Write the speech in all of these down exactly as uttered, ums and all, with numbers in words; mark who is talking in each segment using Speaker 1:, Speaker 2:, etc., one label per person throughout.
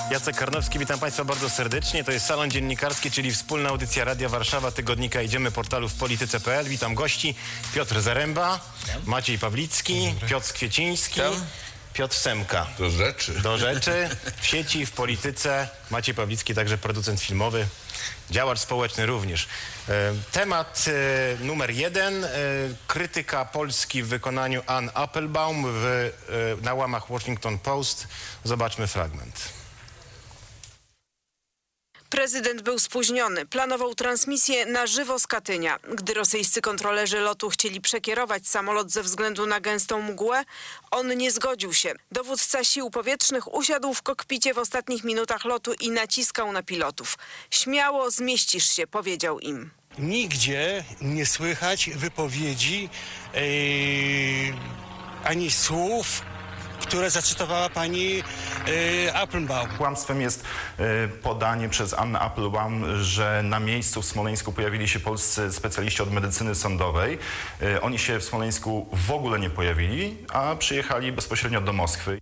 Speaker 1: Jacek Karnowski, witam Państwa bardzo serdecznie. To jest Salon Dziennikarski, czyli wspólna audycja Radia Warszawa, tygodnika Idziemy, portalu w polityce kropka p l. Witam gości: Piotr Zaręba, Maciej Pawlicki, Piotr Kwieciński, Piotr Semka.
Speaker 2: Do rzeczy.
Speaker 1: Do rzeczy. W sieci, w polityce. Maciej Pawlicki, także producent filmowy, działacz społeczny również. Temat numer jeden. Krytyka Polski w wykonaniu Ann Applebaum w, na łamach Washington Post. Zobaczmy fragment.
Speaker 3: Prezydent był spóźniony. Planował transmisję na żywo z Katynia. Gdy rosyjscy kontrolerzy lotu chcieli przekierować samolot ze względu na gęstą mgłę, on nie zgodził się. Dowódca sił powietrznych usiadł w kokpicie w ostatnich minutach lotu i naciskał na pilotów. Śmiało zmieścisz się, powiedział im.
Speaker 4: Nigdzie nie słychać wypowiedzi yy, ani słów, które zacytowała pani yy, Applebaum.
Speaker 5: Kłamstwem jest y, podanie przez Annę Applebaum, że na miejscu w Smoleńsku pojawili się polscy specjaliści od medycyny sądowej. Y, oni się w Smoleńsku w ogóle nie pojawili, a przyjechali bezpośrednio do Moskwy.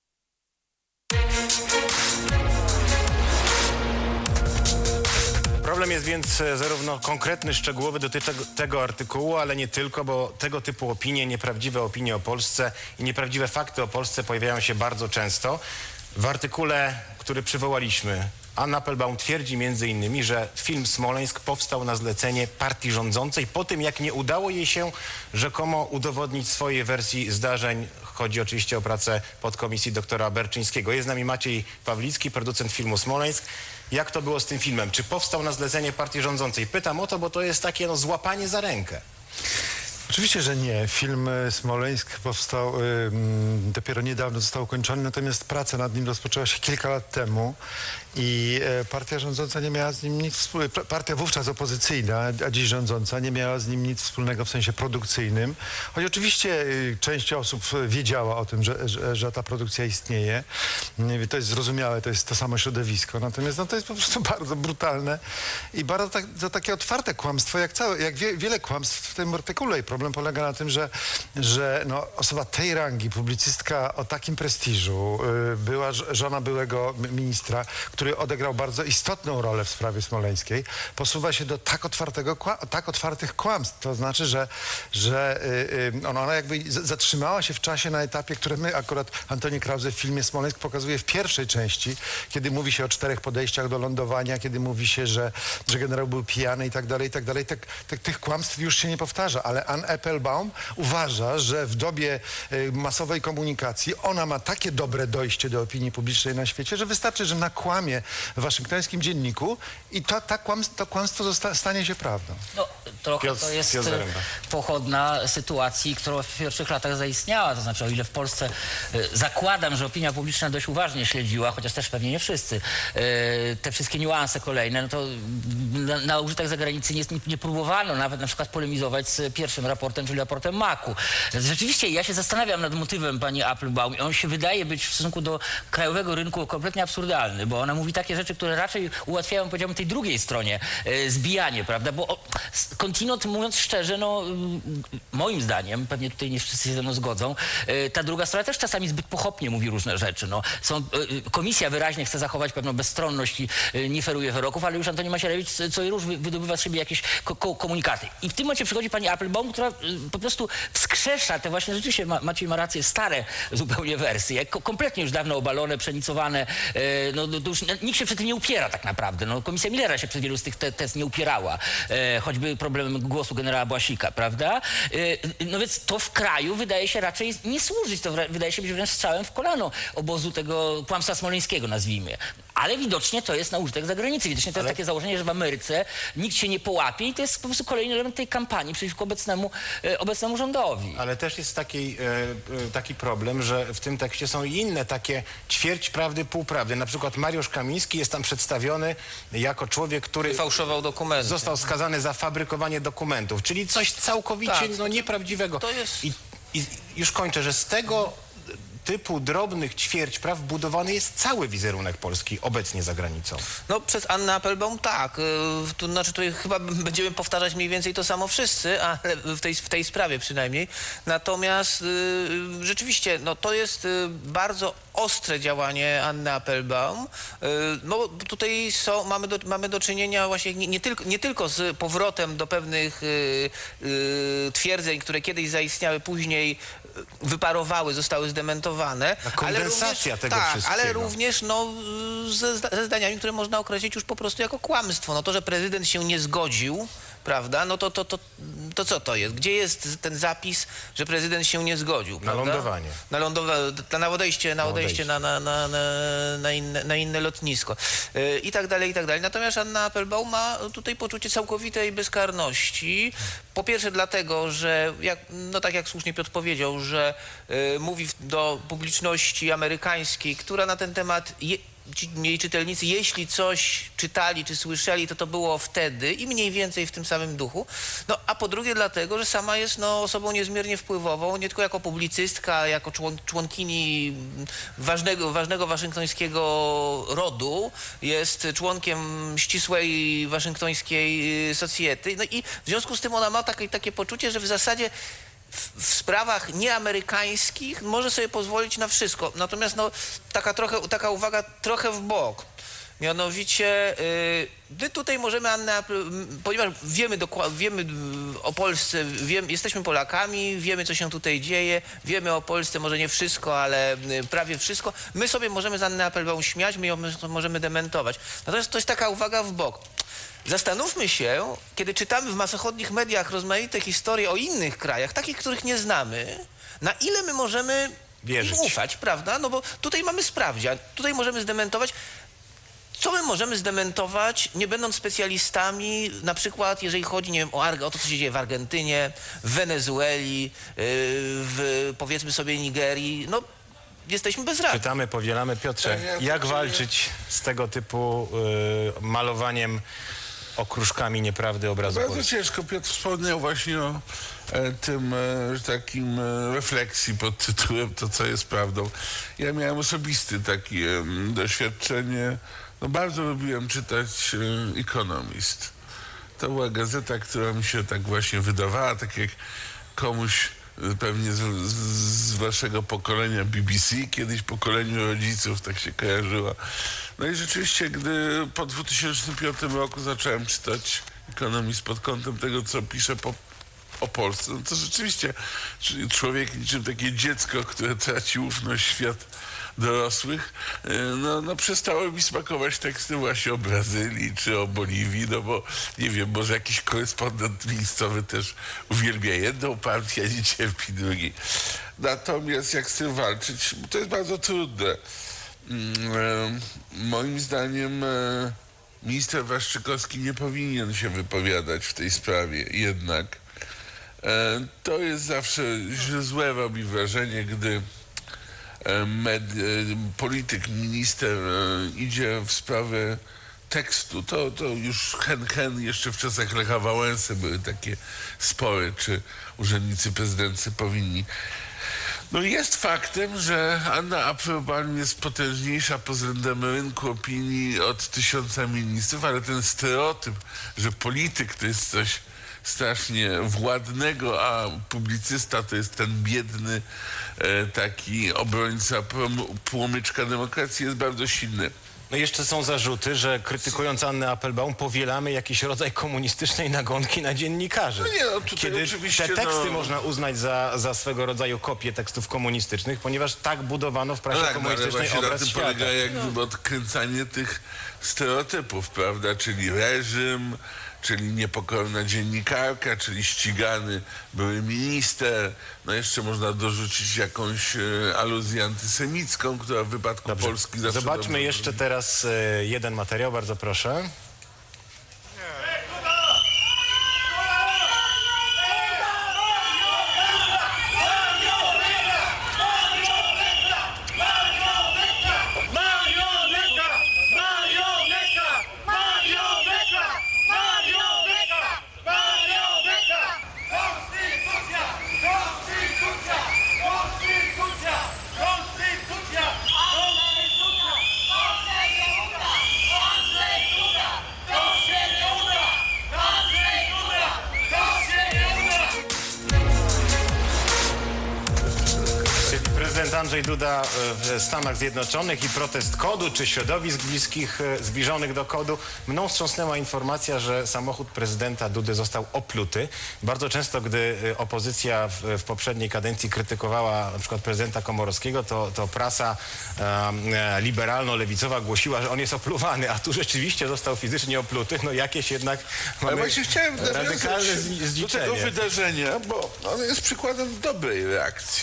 Speaker 1: Problem jest więc zarówno konkretny, szczegółowy, dotyczy tego artykułu, ale nie tylko, bo tego typu opinie, nieprawdziwe opinie o Polsce i nieprawdziwe fakty o Polsce pojawiają się bardzo często. W artykule, który przywołaliśmy, Anna Applebaum twierdzi między innymi, że film Smoleńsk powstał na zlecenie partii rządzącej po tym, jak nie udało jej się rzekomo udowodnić swojej wersji zdarzeń. Chodzi oczywiście o pracę podkomisji doktora Berczyńskiego. Jest z nami Maciej Pawlicki, producent filmu Smoleńsk. Jak to było z tym filmem? Czy powstał na zlecenie partii rządzącej? Pytam o to, bo to jest takie no, złapanie za rękę.
Speaker 6: Oczywiście, że nie. Film Smoleńsk powstał, y, dopiero niedawno został ukończony, natomiast praca nad nim rozpoczęła się kilka lat temu i y, partia rządząca nie miała z nim nic wspólnego. Partia wówczas opozycyjna, a dziś rządząca, nie miała z nim nic wspólnego w sensie produkcyjnym. Choć oczywiście y, część osób wiedziała o tym, że, że, że ta produkcja istnieje. Y, to jest zrozumiałe, to jest to samo środowisko. Natomiast no, to jest po prostu bardzo brutalne i bardzo tak, to takie otwarte kłamstwo, jak, całe, jak wie, wiele kłamstw w tym artykule. Problem polega na tym, że, że no, osoba tej rangi, publicystka o takim prestiżu, y, była żona byłego ministra, który odegrał bardzo istotną rolę w sprawie smoleńskiej, posuwa się do tak otwartego, tak otwartych kłamstw. To znaczy, że, że y, y, ona jakby zatrzymała się w czasie na etapie, który my akurat Antoni Krause w filmie Smoleńsk pokazuje w pierwszej części, kiedy mówi się o czterech podejściach do lądowania, kiedy mówi się, że, że generał był pijany i tak dalej, i tak dalej. Tak, tak, tych kłamstw już się nie powtarza, ale Ann Applebaum uważa, że w dobie y, masowej komunikacji ona ma takie dobre dojście do opinii publicznej na świecie, że wystarczy, że nakłamie w waszyngtońskim dzienniku i to, ta kłamstwo, to kłamstwo zosta, stanie się prawdą.
Speaker 7: No, trochę
Speaker 1: Piotr,
Speaker 7: to jest
Speaker 1: Piotr
Speaker 7: pochodna sytuacji, która w pierwszych latach zaistniała. To znaczy, o ile w Polsce y, zakładam, że opinia publiczna dość uważnie śledziła, chociaż też pewnie nie wszyscy, y, te wszystkie niuanse kolejne, no to na, na użytek zagranicy nie, nie, nie próbowano nawet na przykład polemizować z pierwszym raportem, czyli raportem Maku. Rzeczywiście ja się zastanawiam nad motywem pani Applebaum i on się wydaje być w stosunku do krajowego rynku kompletnie absurdalny, bo ona mówi takie rzeczy, które raczej ułatwiają, powiedziałbym, tej drugiej stronie e, zbijanie, prawda? Bo skądinąd, mówiąc szczerze, no moim zdaniem, pewnie tutaj nie wszyscy się ze mną zgodzą, e, ta druga strona też czasami zbyt pochopnie mówi różne rzeczy. No, są, e, komisja wyraźnie chce zachować pewną bezstronność i e, nie feruje wyroków, ale już Antoni Macierewicz co i róż wydobywa z siebie jakieś ko ko komunikaty. I w tym momencie przychodzi pani Applebaum, która e, po prostu wskrzesza te właśnie, rzeczywiście ma, Maciej ma rację, stare zupełnie wersje, ko kompletnie już dawno obalone, przenicowane, e, no to już nikt się przed tym nie upiera tak naprawdę. No, komisja Millera się przed wielu z tych te tez nie upierała, e, choćby problemem głosu generała Błasika, prawda? E, no więc to w kraju wydaje się raczej nie służyć, to wydaje się być wręcz strzałem w kolano obozu tego kłamstwa smoleńskiego, nazwijmy. Ale widocznie to jest na użytek zagranicy. Widocznie to
Speaker 1: Ale...
Speaker 7: jest takie założenie, że w Ameryce nikt się nie połapie i to jest po prostu kolejny element tej kampanii przeciwko obecnemu, e, obecnemu rządowi.
Speaker 1: Ale też jest taki, e, taki problem, że w tym tekście są i inne takie ćwierć prawdy, pół prawdy. Na przykład Mariusz Kamiński jest tam przedstawiony jako człowiek, który
Speaker 8: fałszował dokumenty.
Speaker 1: Został skazany za fabrykowanie dokumentów, czyli coś całkowicie
Speaker 8: tak,
Speaker 1: no, nieprawdziwego.
Speaker 8: To jest...
Speaker 1: I, I już kończę, że z tego typu drobnych ćwierć praw budowany jest cały wizerunek Polski obecnie za granicą.
Speaker 8: No przez Annę Applebaum tak. To znaczy tutaj chyba będziemy powtarzać mniej więcej to samo wszyscy, ale w tej, w tej sprawie przynajmniej. Natomiast y, rzeczywiście no, to jest y, bardzo ostre działanie Anny Appelbaum. No tutaj są, mamy, do, mamy do czynienia właśnie nie, nie, tylko, nie tylko z powrotem do pewnych y, y, twierdzeń, które kiedyś zaistniały, później wyparowały, zostały zdementowane.
Speaker 1: A kondensacja
Speaker 8: ale również,
Speaker 1: tego
Speaker 8: tak,
Speaker 1: wszystkiego.
Speaker 8: ale również no, ze, ze zdaniami, które można określić już po prostu jako kłamstwo. No to, że prezydent się nie zgodził, prawda, no to, to, to, to co to jest? Gdzie jest ten zapis, że prezydent się nie zgodził?
Speaker 1: Na
Speaker 8: prawda?
Speaker 1: lądowanie.
Speaker 8: Na lądowanie, na odejście, na,
Speaker 1: Na
Speaker 8: odejście
Speaker 1: odejście.
Speaker 8: na, na, na, na, na, inne, na inne lotnisko. Yy, I tak dalej, i tak dalej. Natomiast Anna Appelbaum ma tutaj poczucie całkowitej bezkarności. Po pierwsze dlatego, że, jak, no tak jak słusznie Piotr powiedział, że yy, mówi do publiczności amerykańskiej, która na ten temat... Je, Ci, jej czytelnicy, jeśli coś czytali czy słyszeli, to to było wtedy i mniej więcej w tym samym duchu. No a po drugie dlatego, że sama jest no, osobą niezmiernie wpływową, nie tylko jako publicystka, jako człon, członkini ważnego, ważnego waszyngtońskiego rodu, jest członkiem ścisłej waszyngtońskiej Society. No i w związku z tym ona ma takie, takie poczucie, że w zasadzie W, w sprawach nieamerykańskich może sobie pozwolić na wszystko. Natomiast no, taka, trochę, taka uwaga trochę w bok. Mianowicie yy, my tutaj możemy, Anna, ponieważ wiemy, wiemy o Polsce, wiem, jesteśmy Polakami, wiemy, co się tutaj dzieje, wiemy o Polsce może nie wszystko, ale prawie wszystko. My sobie możemy z Anny Appelbaum śmiać, my ją możemy dementować. Natomiast to jest taka uwaga w bok. Zastanówmy się, kiedy czytamy w masochodnych mediach rozmaite historie o innych krajach, takich, których nie znamy, na ile my możemy
Speaker 1: wierzyć,
Speaker 8: im ufać, prawda? No bo tutaj mamy sprawdzian, tutaj możemy zdementować. Co my możemy zdementować, nie będąc specjalistami, na przykład jeżeli chodzi, nie wiem, o, Arge, o to, co się dzieje w Argentynie, w Wenezueli, yy, w, powiedzmy sobie, Nigerii, no jesteśmy bezradni.
Speaker 1: Czytamy, powielamy. Piotrze,
Speaker 2: Tak, ja
Speaker 1: jak
Speaker 2: to
Speaker 1: walczyć z tego typu y, malowaniem okruszkami nieprawdy obrazu
Speaker 2: Bardzo
Speaker 1: Polski?
Speaker 2: ciężko. Piotr wspomniał właśnie o e, tym e, takim e, refleksji pod tytułem To, co jest prawdą. Ja miałem osobisty takie e, doświadczenie. No bardzo lubiłem czytać e, Economist. To była gazeta, która mi się tak właśnie wydawała, tak jak komuś e, pewnie z, z, z waszego pokolenia B B C, kiedyś pokoleniu rodziców, tak się kojarzyła. No i rzeczywiście, gdy po dwa tysiące piątym roku zacząłem czytać Economist pod kątem tego, co pisze po, o Polsce, no to rzeczywiście człowiek niczym takie dziecko, które traci ufność w świat dorosłych, no, no przestały mi smakować teksty właśnie o Brazylii czy o Boliwii, no bo nie wiem, może jakiś korespondent miejscowy też uwielbia jedną partię, a nie cierpi drugiej. Natomiast jak z tym walczyć, to jest bardzo trudne. Moim zdaniem minister Waszczykowski nie powinien się wypowiadać w tej sprawie jednak. To jest zawsze złe, robi wrażenie, gdy med, polityk, minister idzie w sprawę tekstu. To, to już hen, hen, jeszcze w czasach Lecha Wałęsy były takie spory, czy urzędnicy prezydency powinni. No jest faktem, że Anna Appelbaum jest potężniejsza pod względem rynku opinii od tysiąca ministrów, ale ten stereotyp, że polityk to jest coś strasznie władnego, a publicysta to jest ten biedny e, taki obrońca płomyczka demokracji, jest bardzo silny.
Speaker 1: No jeszcze są zarzuty, że krytykując Annę Appelbaum powielamy jakiś rodzaj komunistycznej nagonki na dziennikarzy.
Speaker 2: No nie, no tutaj
Speaker 1: Kiedy
Speaker 2: oczywiście,
Speaker 1: te teksty
Speaker 2: no...
Speaker 1: można uznać za, za swego rodzaju kopię tekstów komunistycznych, ponieważ tak budowano w prasie
Speaker 2: tak,
Speaker 1: komunistycznej
Speaker 2: ale
Speaker 1: obraz
Speaker 2: na tym
Speaker 1: świata.
Speaker 2: polega jakby no. odkręcanie tych stereotypów, prawda? Czyli reżim, czyli niepokorna dziennikarka, czyli ścigany były minister. No jeszcze można dorzucić jakąś e, aluzję antysemicką, która w wypadku
Speaker 1: Dobrze.
Speaker 2: Polski zawsze...
Speaker 1: Zobaczmy
Speaker 2: dobrze
Speaker 1: jeszcze
Speaker 2: robi.
Speaker 1: teraz e, jeden materiał, bardzo proszę.
Speaker 9: Konstytucja!
Speaker 1: prezydent Andrzej Duda w Stanach Zjednoczonych i protest kodu czy środowisk bliskich, zbliżonych do kodu. Mną wstrząsnęła informacja, że samochód prezydenta Dudy został opluty. Bardzo często, gdy opozycja w, w poprzedniej kadencji krytykowała na przykład prezydenta Komorowskiego, to, to prasa e, liberalno-lewicowa głosiła, że on jest opluwany, a tu rzeczywiście został fizycznie opluty. No jakieś jednak mamy
Speaker 2: Ale właśnie chciałem
Speaker 1: radykalne
Speaker 2: do tego wydarzenia, bo ono jest przykładem dobrej reakcji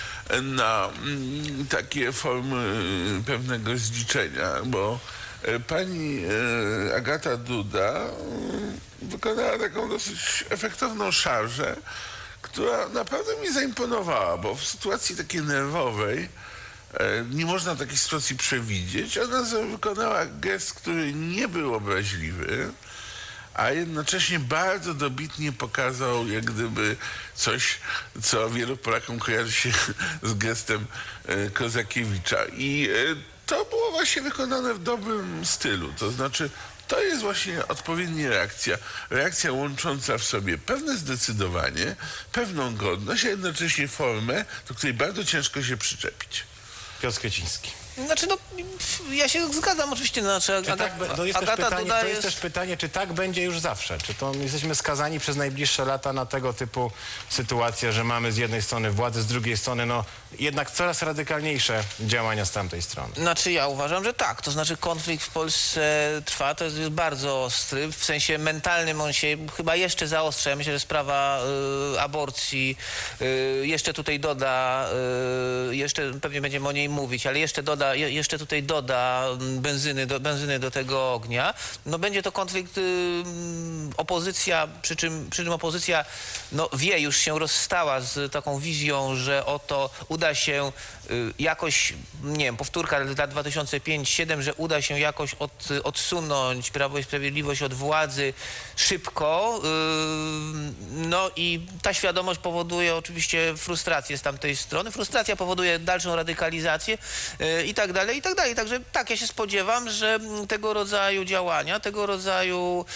Speaker 2: na mm, takie formy pewnego zdziczenia, bo e, pani e, Agata Duda e, wykonała taką dosyć efektowną szarżę, która naprawdę mi zaimponowała, bo w sytuacji takiej nerwowej e, nie można takiej sytuacji przewidzieć. Ona wykonała gest, który nie był obraźliwy, a jednocześnie bardzo dobitnie pokazał jak gdyby coś, co wielu Polakom kojarzy się z gestem e, Kozakiewicza. I e, to było właśnie wykonane w dobrym stylu. To znaczy, to jest właśnie odpowiednia reakcja. Reakcja łącząca w sobie pewne zdecydowanie, pewną godność, a jednocześnie formę, do której bardzo ciężko się przyczepić.
Speaker 1: Piotr Kwieciński.
Speaker 8: Znaczy, no, ja się zgadzam oczywiście, znaczy,
Speaker 1: Czy
Speaker 8: Aga,
Speaker 1: tak, to jest, też
Speaker 8: Agata
Speaker 1: pytanie,
Speaker 8: Duda
Speaker 1: to jest
Speaker 8: jest...
Speaker 1: też pytanie, czy tak będzie już zawsze? Czy to jesteśmy skazani przez najbliższe lata na tego typu sytuacje, że mamy z jednej strony władzę, z drugiej strony no jednak coraz radykalniejsze działania z tamtej strony?
Speaker 8: Znaczy ja uważam, że tak. To znaczy konflikt w Polsce trwa, to jest bardzo ostry. W sensie mentalnym on się chyba jeszcze zaostrza. Ja myślę, że sprawa y, aborcji y, jeszcze tutaj doda, y, jeszcze pewnie będziemy o niej mówić, ale jeszcze doda Je, jeszcze tutaj doda benzyny do, benzyny do tego ognia, no będzie to konflikt y, opozycja, przy czym, przy czym opozycja no, wie, już się rozstała z taką wizją, że oto uda się y, jakoś, nie wiem, powtórka lat dwa tysiące piąty do dwa tysiące siódmego, że uda się jakoś od, odsunąć Prawo i Sprawiedliwość od władzy szybko, y, no i ta świadomość powoduje oczywiście frustrację z tamtej strony, frustracja powoduje dalszą radykalizację y, i tak dalej, i tak dalej. Także tak, ja się spodziewam, że tego rodzaju działania, tego rodzaju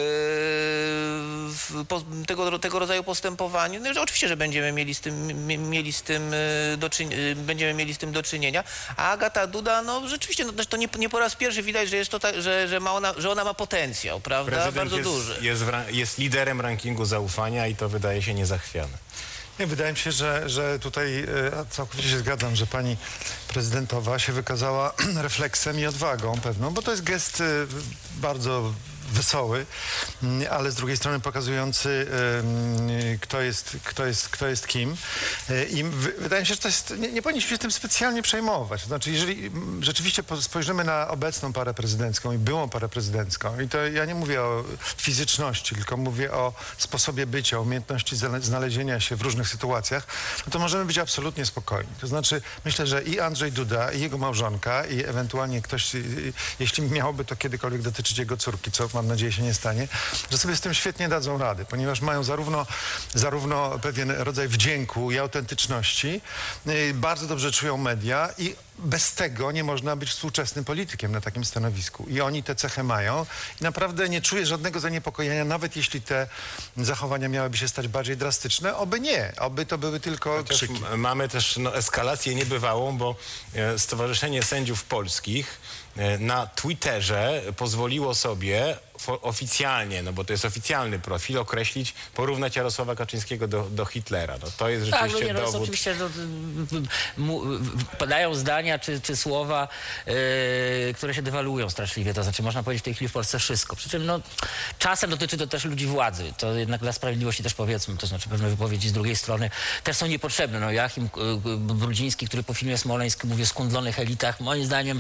Speaker 8: yy, po, tego, tego rodzaju postępowanie, no, że oczywiście, że będziemy mieli z tym, mieli z tym do czynienia, będziemy mieli z tym do czynienia, a Agata Duda, no rzeczywiście, no, to nie, nie po raz pierwszy widać, że jest to tak, że, że, ma ona, że ona ma potencjał, prawda?
Speaker 1: Prezydent
Speaker 8: bardzo
Speaker 1: jest,
Speaker 8: duży.
Speaker 1: Jest, jest liderem rankingu zaufania i to wydaje się niezachwiane.
Speaker 6: Nie, wydaje mi się, że, że tutaj e, całkowicie się zgadzam, że pani prezydentowa się wykazała refleksem i odwagą pewną, bo to jest gest e, bardzo wesoły, ale z drugiej strony pokazujący, e, kto jest, kto jest, kto jest kim. E, I w, wydaje mi się, że to jest, nie, nie powinniśmy się tym specjalnie przejmować. To znaczy, jeżeli rzeczywiście spojrzymy na obecną parę prezydencką i byłą parę prezydencką, i to ja nie mówię o fizyczności, tylko mówię o sposobie bycia, o umiejętności znalezienia się w różnych sytuacjach, no to możemy być absolutnie spokojni. To znaczy, myślę, że i Andrzej Duda, i jego małżonka, i ewentualnie ktoś, jeśli miałoby to kiedykolwiek dotyczyć jego córki, co mam nadzieję się nie stanie, że sobie z tym świetnie dadzą rady, ponieważ mają zarówno, zarówno pewien rodzaj wdzięku i autentyczności, yy, bardzo dobrze czują media i bez tego nie można być współczesnym politykiem na takim stanowisku. I oni te cechy mają i naprawdę nie czuję żadnego zaniepokojenia, nawet jeśli te zachowania miałyby się stać bardziej drastyczne. Oby nie, oby to były tylko
Speaker 1: Chociaż
Speaker 6: krzyki.
Speaker 1: Mamy też no, eskalację niebywałą, bo e, Stowarzyszenie Sędziów Polskich e, na Twitterze pozwoliło sobie oficjalnie, no bo to jest oficjalny profil, określić, porównać Jarosława Kaczyńskiego do, do Hitlera. No, to jest rzeczywiście
Speaker 7: tak, no nie, no,
Speaker 1: dowód.
Speaker 7: Oczywiście no, mu, padają zdania czy, czy słowa, yy, które się dewaluują straszliwie. To znaczy można powiedzieć w tej chwili w Polsce wszystko. Przy czym no, czasem dotyczy to też ludzi władzy. To jednak dla sprawiedliwości też powiedzmy, to znaczy pewne wypowiedzi z drugiej strony też są niepotrzebne. No Joachim Brudziński, który po filmie Smoleńsk mówi o skundlonych elitach, moim zdaniem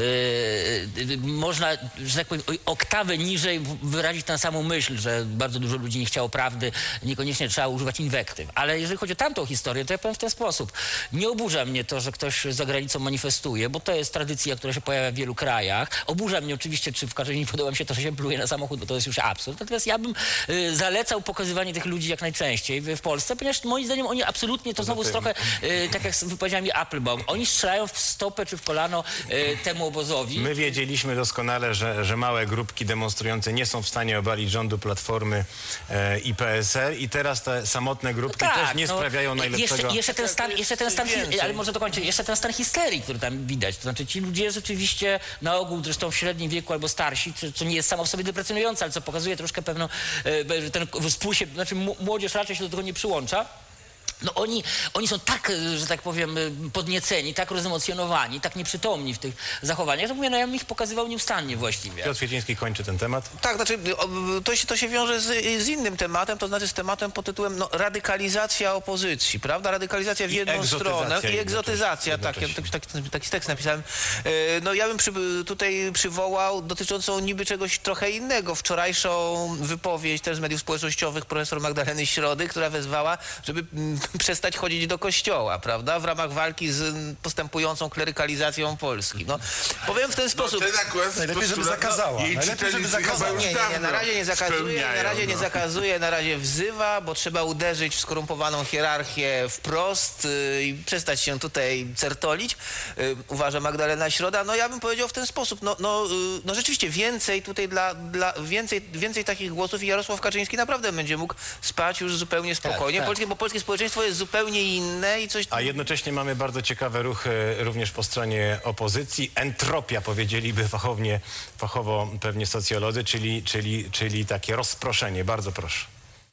Speaker 7: yy, można, że tak powiem, oktawę niżej wyrazić tę samą myśl, że bardzo dużo ludzi nie chciało prawdy, niekoniecznie trzeba używać inwektyw. Ale jeżeli chodzi o tamtą historię, to ja powiem w ten sposób. Nie oburza mnie to, że ktoś za granicą manifestuje, bo to jest tradycja, która się pojawia w wielu krajach. Oburza mnie oczywiście, czy w każdym nie podoba mi się to, że się pluje na samochód, bo to jest już absurd. Natomiast ja bym y, zalecał pokazywanie tych ludzi jak najczęściej w, w Polsce, ponieważ moim zdaniem oni absolutnie, to znowu jest trochę y, tak jak z wypowiedziami Applebaum, oni strzelają w stopę czy w kolano y, temu obozowi.
Speaker 1: My wiedzieliśmy doskonale, że, że małe grupki demonstrują powstające nie są w stanie obalić rządu Platformy e, i P S L i teraz te samotne grupki
Speaker 7: No tak,
Speaker 1: też nie
Speaker 7: no,
Speaker 1: sprawiają najlepszego...
Speaker 7: Jeszcze, jeszcze ten stan,
Speaker 8: jest
Speaker 7: jeszcze ten
Speaker 8: coś
Speaker 7: stan hi-
Speaker 8: więcej.
Speaker 7: ale może dokończę, jeszcze ten stan histerii, który tam widać. To znaczy ci ludzie rzeczywiście na ogół, zresztą w średnim wieku albo starsi, co, co nie jest samo w sobie deprecjonujące, ale co pokazuje troszkę pewną, e, ten współ się, znaczy m- młodzież raczej się do tego nie przyłącza. No oni, oni są tak, że tak powiem, podnieceni, tak rozemocjonowani, tak nieprzytomni w tych zachowaniach, że mówię, no ja bym ich pokazywał nieustannie właściwie.
Speaker 1: Piotr Kwieciński kończy ten temat.
Speaker 8: Tak, znaczy o, to się, to się wiąże z, z innym tematem, to znaczy z tematem pod tytułem no, radykalizacja opozycji, prawda? Radykalizacja w
Speaker 1: I
Speaker 8: jedną
Speaker 1: egzotyzacja
Speaker 8: stronę i egzotyzacja, tak, ja
Speaker 1: jednocześnie.
Speaker 8: taki, taki, taki tekst napisałem. E, no ja bym przy, tutaj przywołał dotyczącą niby czegoś trochę innego, wczorajszą wypowiedź też z mediów społecznościowych profesor Magdaleny Środy, która wezwała, żeby mm, przestać chodzić do kościoła, prawda? W ramach walki z postępującą klerykalizacją Polski. No, powiem w ten sposób...
Speaker 2: No, ten akurat
Speaker 6: Najlepiej, żeby
Speaker 2: postulat,
Speaker 6: zakazała.
Speaker 2: jej
Speaker 6: Najlepiej, żeby
Speaker 2: czytelnicy
Speaker 6: zakazała.
Speaker 2: chyba już
Speaker 8: Nie, nie, nie, na
Speaker 2: dawno
Speaker 8: razie nie zakazuje, na
Speaker 2: spełniają,
Speaker 8: razie nie
Speaker 2: no.
Speaker 8: zakazuje, na razie wzywa, bo trzeba uderzyć w skorumpowaną hierarchię wprost yy, i przestać się tutaj certolić, yy, uważa Magdalena Środa. No ja bym powiedział w ten sposób, no, no, yy, no rzeczywiście więcej tutaj dla, dla więcej, więcej takich głosów i Jarosław Kaczyński naprawdę będzie mógł spać już zupełnie spokojnie,
Speaker 7: tak.
Speaker 8: Polskie, bo polskie społeczeństwo jest zupełnie inne i coś...
Speaker 1: A jednocześnie mamy bardzo ciekawe ruchy również po stronie opozycji. Entropia, powiedzieliby fachownie, fachowo pewnie socjolodzy, czyli, czyli, czyli takie rozproszenie. Bardzo proszę.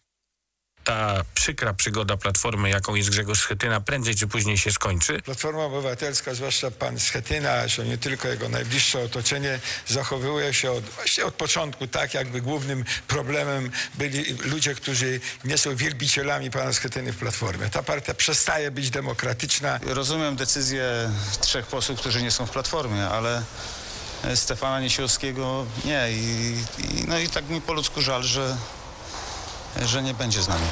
Speaker 9: Ta przykra przygoda Platformy, jaką jest Grzegorz Schetyna, prędzej czy później się skończy.
Speaker 10: Platforma Obywatelska, zwłaszcza pan Schetyna, że nie tylko jego najbliższe otoczenie, zachowuje się od, właśnie od początku tak, jakby głównym problemem byli ludzie, którzy nie są wielbicielami pana Schetyny w Platformie. Ta partia przestaje być demokratyczna.
Speaker 11: Rozumiem decyzję trzech posłów, którzy nie są w Platformie, ale Stefana Niesiłowskiego nie. I, i, no i tak mi po ludzku żal, że że nie będzie z nami.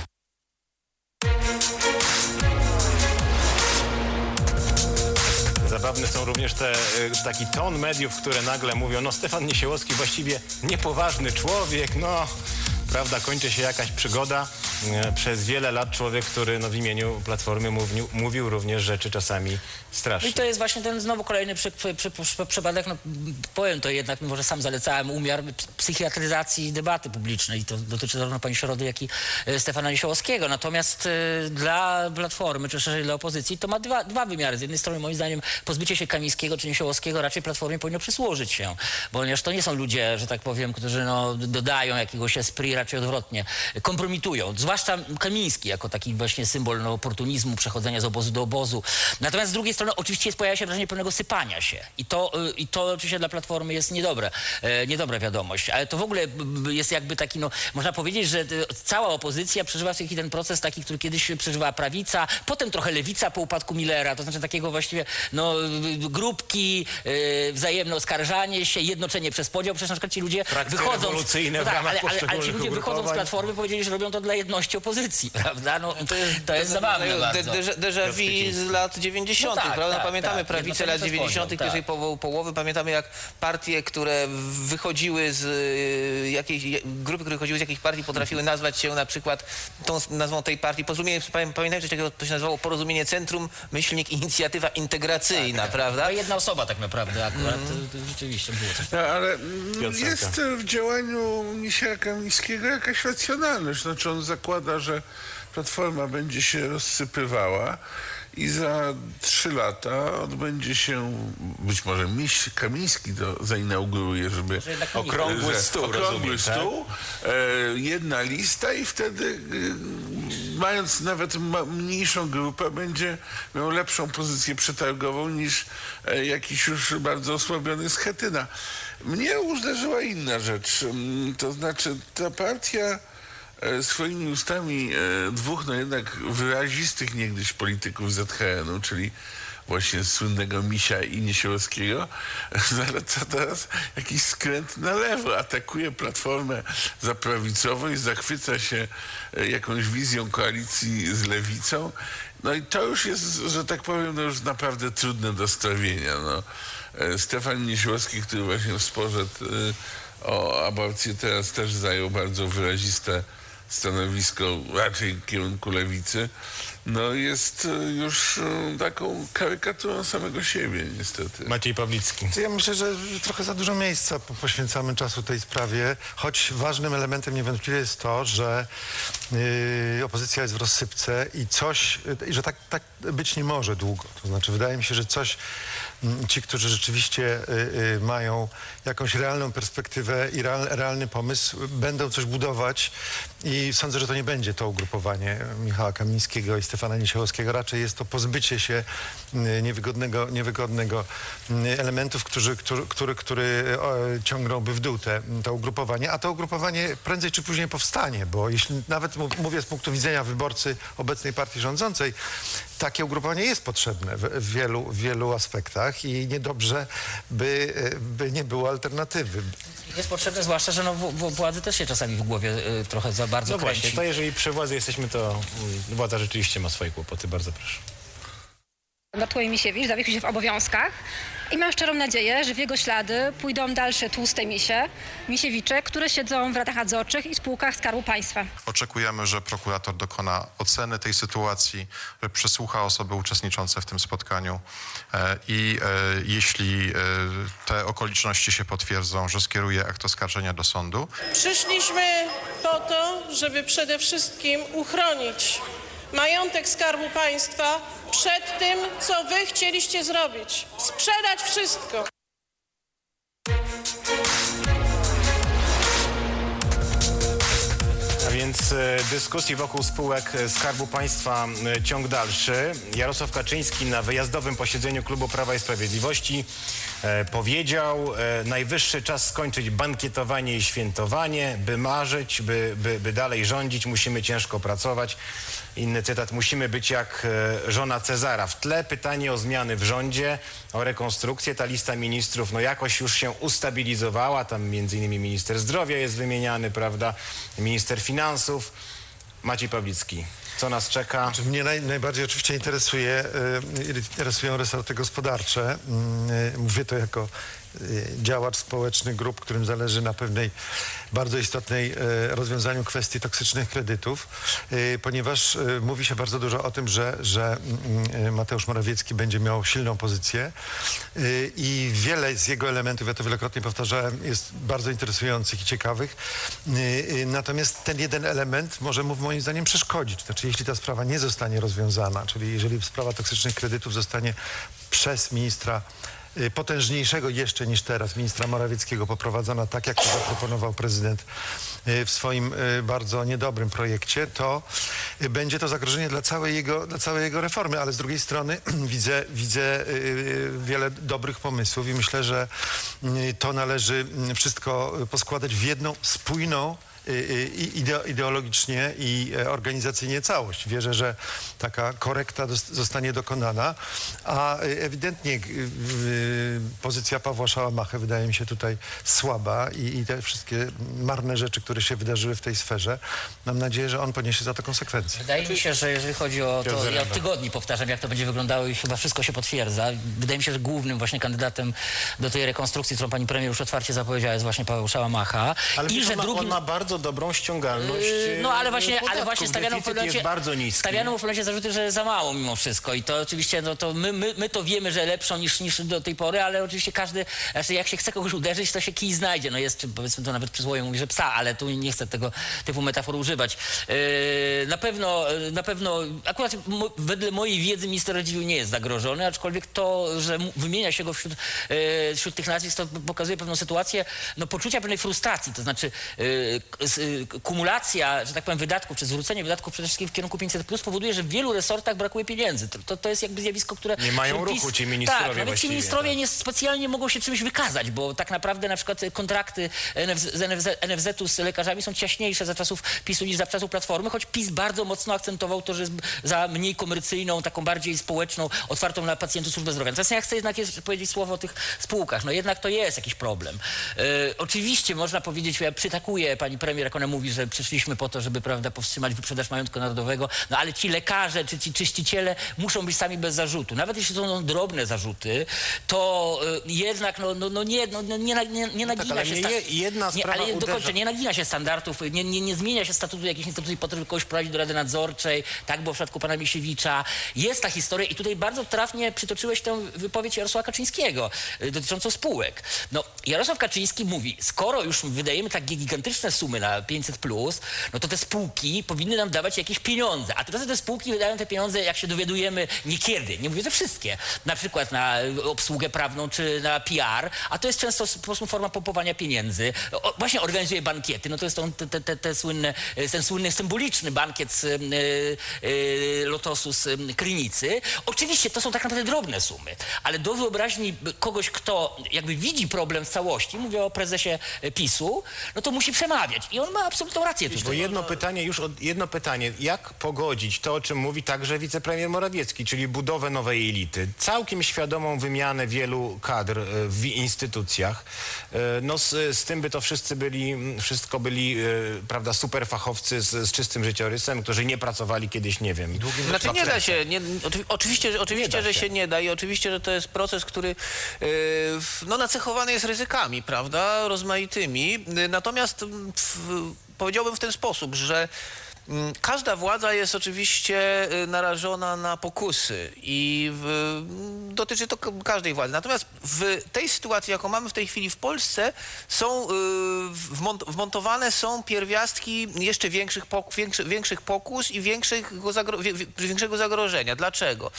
Speaker 1: Zabawne są również te, taki ton mediów, które nagle mówią, no Stefan Niesiłowski właściwie niepoważny człowiek, no prawda, kończy się jakaś przygoda. Przez wiele lat człowiek, który no, w imieniu Platformy mówił, mówił również rzeczy czasami straszne.
Speaker 7: I to jest właśnie ten znowu kolejny przy, przy, przy, przy, przypadek, no powiem to jednak, mimo że sam zalecałem, umiar psychiatryzacji debaty publicznej. I to dotyczy zarówno pani Środy, jak i e, Stefana Niesiłowskiego. Natomiast e, dla Platformy, czy szerzej dla opozycji, to ma dwa, dwa wymiary. Z jednej strony, moim zdaniem, pozbycie się Kamińskiego czy Niesiłowskiego raczej Platformie powinno przysłużyć się. Ponieważ to nie są ludzie, że tak powiem, którzy no, dodają jakiegoś esprit, raczej odwrotnie, kompromitują. Zwłaszcza Kamiński jako taki właśnie symbol no, oportunizmu, przechodzenia z obozu do obozu. Natomiast z drugiej strony oczywiście pojawia się wrażenie pewnego sypania się. I to, i to oczywiście dla Platformy jest niedobre, e, niedobra wiadomość. Ale to w ogóle jest jakby taki, no, można powiedzieć, że cała opozycja przeżywa taki ten proces taki, który kiedyś przeżywała prawica, potem trochę lewica po upadku Millera, to znaczy takiego właściwie, no, grupki, e, wzajemne oskarżanie się, jednoczenie przez podział. Przecież na przykład ci ludzie
Speaker 1: Frakcje
Speaker 7: wychodząc...
Speaker 1: rewolucyjne w
Speaker 7: tak,
Speaker 1: ramach
Speaker 7: ale, ale, ale ci
Speaker 1: poszczególnych
Speaker 7: ludzie wychodząc z
Speaker 1: ugrupowań.
Speaker 7: Platformy powiedzieli, że robią to dla jedności opozycji, prawda? No, to jest, to jest zabawne
Speaker 8: De,
Speaker 7: bardzo.
Speaker 8: de, déjà vu z lat dziewięćdziesiątych,
Speaker 7: No tak,
Speaker 8: prawda?
Speaker 7: tak,
Speaker 8: Pamiętamy
Speaker 7: tak.
Speaker 8: prawicę
Speaker 7: Jednoczenie
Speaker 8: lat
Speaker 7: przez
Speaker 8: dziewięćdziesiątych,
Speaker 7: podział,
Speaker 8: pierwszej
Speaker 7: tak.
Speaker 8: poło- połowy. Pamiętamy, jak partie, które wychodziły z y, jakiejś, grupy, które wychodziły z jakiejś partii, potrafiły nazwać się na przykład tą nazwą tej partii. Porozumienie, pamiętajmy, coś takiego, to się nazywało Porozumienie Centrum, myślnik, Inicjatywa Integracyjna,
Speaker 7: Tak,
Speaker 8: prawda?
Speaker 7: To jedna osoba tak naprawdę akurat, to, to rzeczywiście było coś.
Speaker 2: No, ale mm,
Speaker 1: Piotrzenka.
Speaker 2: jest w działaniu Misia Kamińskiego jakaś racjonalność. Znaczy on zakłada, że Platforma będzie się rozsypywała i za trzy lata odbędzie się, być może Miś Kamiński to zainauguruje, żeby...
Speaker 7: jednak nie.
Speaker 1: Okrągły
Speaker 2: że-
Speaker 1: stół,
Speaker 2: Okrągły
Speaker 1: rozumiem,
Speaker 2: stół, e, jedna lista i wtedy e, mając nawet ma, mniejszą grupę będzie miał lepszą pozycję przetargową niż e, jakiś już bardzo osłabiony Schetyna. Mnie uderzyła inna rzecz, mm, to znaczy ta partia e, swoimi ustami e, dwóch no jednak wyrazistych niegdyś polityków Z H N-u, czyli właśnie słynnego Misia i Niesiłowskiego, zaleca teraz jakiś skręt na lewo, atakuje Platformę za prawicową i zachwyca się e, jakąś wizją koalicji z lewicą. No i to już jest, że tak powiem, no już naprawdę trudne do strawienia. No. E, Stefan Niesiłowski, który właśnie w sporze e, o aborcję teraz też zajął bardzo wyraziste stanowisko raczej w kierunku lewicy, no jest już taką karykaturą samego siebie, niestety.
Speaker 1: Maciej Pawlicki.
Speaker 6: Ja myślę, że trochę za dużo miejsca poświęcamy czasu tej sprawie, choć ważnym elementem niewątpliwie jest to, że yy, opozycja jest w rozsypce i coś, i że tak, tak być nie może długo. To znaczy, wydaje mi się, że coś ci, którzy rzeczywiście y, y, mają jakąś realną perspektywę i real, realny pomysł, będą coś budować i sądzę, że to nie będzie to ugrupowanie Michała Kamińskiego i Stefana Niesiołowskiego. Raczej jest to pozbycie się y, niewygodnego, niewygodnego y, elementów, którzy, który, który, który o, ciągnąłby w dół te, to ugrupowanie, a to ugrupowanie prędzej czy później powstanie, bo jeśli nawet mówię z punktu widzenia wyborcy obecnej partii rządzącej, takie ugrupowanie jest potrzebne w, w, wielu, w wielu aspektach i niedobrze, by, by nie było alternatywy.
Speaker 7: Jest potrzebne, zwłaszcza, że no, w, władzy też się czasami w głowie y, trochę za bardzo
Speaker 1: No
Speaker 7: kręci.
Speaker 1: właśnie, to jeżeli przy władzy jesteśmy, to y, władza rzeczywiście ma swoje kłopoty. Bardzo proszę.
Speaker 12: Bartłomiej Misiewicz zawiesił się w obowiązkach i mam szczerą nadzieję, że w jego ślady pójdą dalsze tłuste misie, Misiewicze, które siedzą w radach nadzorczych i spółkach Skarbu Państwa.
Speaker 13: Oczekujemy, że prokurator dokona oceny tej sytuacji, że przesłucha osoby uczestniczące w tym spotkaniu i jeśli te okoliczności się potwierdzą, że skieruje akt oskarżenia do sądu.
Speaker 14: Przyszliśmy po to, żeby przede wszystkim uchronić majątek Skarbu Państwa przed tym, co wy chcieliście zrobić. Sprzedać wszystko.
Speaker 1: A więc e, dyskusji wokół spółek Skarbu Państwa e, ciąg dalszy. Jarosław Kaczyński na wyjazdowym posiedzeniu Klubu Prawa i Sprawiedliwości e, powiedział, e, najwyższy czas skończyć bankietowanie i świętowanie, by marzyć, by, by, by dalej rządzić, musimy ciężko pracować. Inny cytat, musimy być jak e, żona Cezara. W tle pytanie o zmiany w rządzie, o rekonstrukcję. Ta lista ministrów no jakoś już się ustabilizowała. Tam między innymi minister zdrowia jest wymieniany, prawda? Minister finansów. Maciej Pawlicki. Co nas czeka?
Speaker 6: Znaczy, mnie naj, najbardziej oczywiście interesuje, y, interesują resorty gospodarcze. Y, mówię to jako y, działacz społeczny grup, którym zależy na pewnej bardzo istotnej y, rozwiązaniu kwestii toksycznych kredytów, y, ponieważ y, mówi się bardzo dużo o tym, że, że y, Mateusz Morawiecki będzie miał silną pozycję y, i wiele z jego elementów, ja to wielokrotnie powtarzałem, jest bardzo interesujących i ciekawych. Y, y, natomiast ten jeden element może mu moim zdaniem przeszkodzić. Znaczy, jeśli ta sprawa nie zostanie rozwiązana, czyli jeżeli sprawa toksycznych kredytów zostanie przez ministra y, potężniejszego jeszcze niż teraz, ministra Morawieckiego poprowadzona tak, jak to zaproponował prezydent y, w swoim y, bardzo niedobrym projekcie, to y, będzie to zagrożenie dla całej jego, dla całej jego reformy, ale z drugiej strony widzę, widzę y, wiele dobrych pomysłów i myślę, że y, to należy y, wszystko poskładać w jedną spójną i ideologicznie i organizacyjnie całość. Wierzę, że taka korekta zostanie dokonana, a ewidentnie pozycja Pawła Szałamachy wydaje mi się tutaj słaba i, i te wszystkie marne rzeczy, które się wydarzyły w tej sferze, mam nadzieję, że on poniesie za to konsekwencje.
Speaker 7: Wydaje mi się, że jeżeli chodzi o to, ja od tygodni powtarzam, jak to będzie wyglądało i chyba wszystko się potwierdza. Wydaje mi się, że głównym właśnie kandydatem do tej rekonstrukcji, którą pani premier już otwarcie zapowiedziała, jest właśnie Paweł Szałamacha.
Speaker 1: Ale
Speaker 7: I że
Speaker 1: on,
Speaker 7: drugim...
Speaker 1: on ma bardzo dobrą ściągalność.
Speaker 7: Yy, no ale właśnie, ale właśnie stawiano
Speaker 1: mu w pewnym
Speaker 7: bardzo stawiano mu w pewnym zarzuty, że za mało mimo wszystko i to oczywiście, no to my, my, my to wiemy, że lepszą niż, niż do tej pory, ale oczywiście każdy, znaczy jak się chce kogoś uderzyć, to się kij znajdzie. No jest, czy powiedzmy to nawet przysłowie mówi, że psa, ale tu nie chcę tego typu metafor używać. Yy, na pewno, na pewno, akurat mo, wedle mojej wiedzy minister Radziwiłł nie jest zagrożony, aczkolwiek to, że wymienia się go wśród, yy, wśród tych nazwisk, to pokazuje pewną sytuację, no poczucia pewnej frustracji, to znaczy yy, yy, kumulacja, że tak powiem, wydatków, czy zwrócenie wydatków przede wszystkim w kierunku pięćset plus powoduje, że w wielu resortach brakuje pieniędzy. To, to, to jest jakby zjawisko, które...
Speaker 1: Nie mają
Speaker 7: PiS,
Speaker 1: ruchu ci ministrowie
Speaker 7: tak, nawet ci ministrowie tak. nie specjalnie mogą się czymś wykazać, bo tak naprawdę na przykład kontrakty z N F Z-u z lekarzami są ciaśniejsze za czasów PiSu niż za czasów Platformy, choć PiS bardzo mocno akcentował to, że jest za mniej komercyjną, taką bardziej społeczną, otwartą na pacjentów służbę zdrowia. Natomiast ja chcę jednak jeszcze powiedzieć słowo o tych spółkach. No jednak to jest jakiś problem. E, oczywiście można powiedzieć, ja przytakuję pani premier premier, jak ona mówi, że przyszliśmy po to, żeby, prawda, powstrzymać wyprzedaż majątku narodowego, no ale ci lekarze czy ci czyściciele muszą być sami bez zarzutu. Nawet jeśli to są drobne zarzuty, to y, jednak no, no, no nie, no, nie, nie, nie nagina
Speaker 1: no tak,
Speaker 7: się...
Speaker 1: nie, jedna
Speaker 7: nie,
Speaker 1: sprawa
Speaker 7: ale
Speaker 1: uderza...
Speaker 7: dokończę, nie nagina się standardów, nie, nie, nie zmienia się statutu jakiejś instytucji po to, żeby kogoś prowadzić do Rady Nadzorczej, tak było w przypadku pana Misiewicza. Jest ta historia i tutaj bardzo trafnie przytoczyłeś tę wypowiedź Jarosława Kaczyńskiego y, dotyczącą spółek. No, Jarosław Kaczyński mówi, skoro już wydajemy takie gigantyczne sumy na pięćset plus, no to te spółki powinny nam dawać jakieś pieniądze. A teraz te spółki wydają te pieniądze, jak się dowiadujemy, niekiedy. Nie mówię, że wszystkie. Na przykład na obsługę prawną czy na P R, a to jest często po prostu forma pompowania pieniędzy. O, właśnie organizuje bankiety. No to jest to, te, te, te słynne, ten słynny, symboliczny bankiet z y, y, Lotosu z y, Krynicy. Oczywiście to są tak naprawdę drobne sumy, ale do wyobraźni kogoś, kto jakby widzi problem w całości, mówię o prezesie PiSu, no to musi przemawiać. I on ma absolutną rację.
Speaker 1: Bo jedno pytanie, już od, jedno pytanie, jak pogodzić to, o czym mówi także wicepremier Morawiecki, czyli budowę nowej elity, całkiem świadomą wymianę wielu kadr w instytucjach. No z, z tym by to wszyscy byli, wszystko byli, prawda, superfachowcy z, z czystym życiorysem, którzy nie pracowali kiedyś, nie wiem.
Speaker 8: Znaczy nie da się, nie, oczywiście, oczywiście że się nie da i oczywiście, że to jest proces, który yy, no, nacechowany jest ryzykami, prawda, rozmaitymi. Natomiast w, powiedziałbym w ten sposób, że każda władza jest oczywiście narażona na pokusy i w, dotyczy to każdej władzy. Natomiast w tej sytuacji, jaką mamy w tej chwili w Polsce, są wmont wmontowane są pierwiastki jeszcze większych, pok większy, większych pokus i większego, zagro większego zagrożenia. Dlaczego?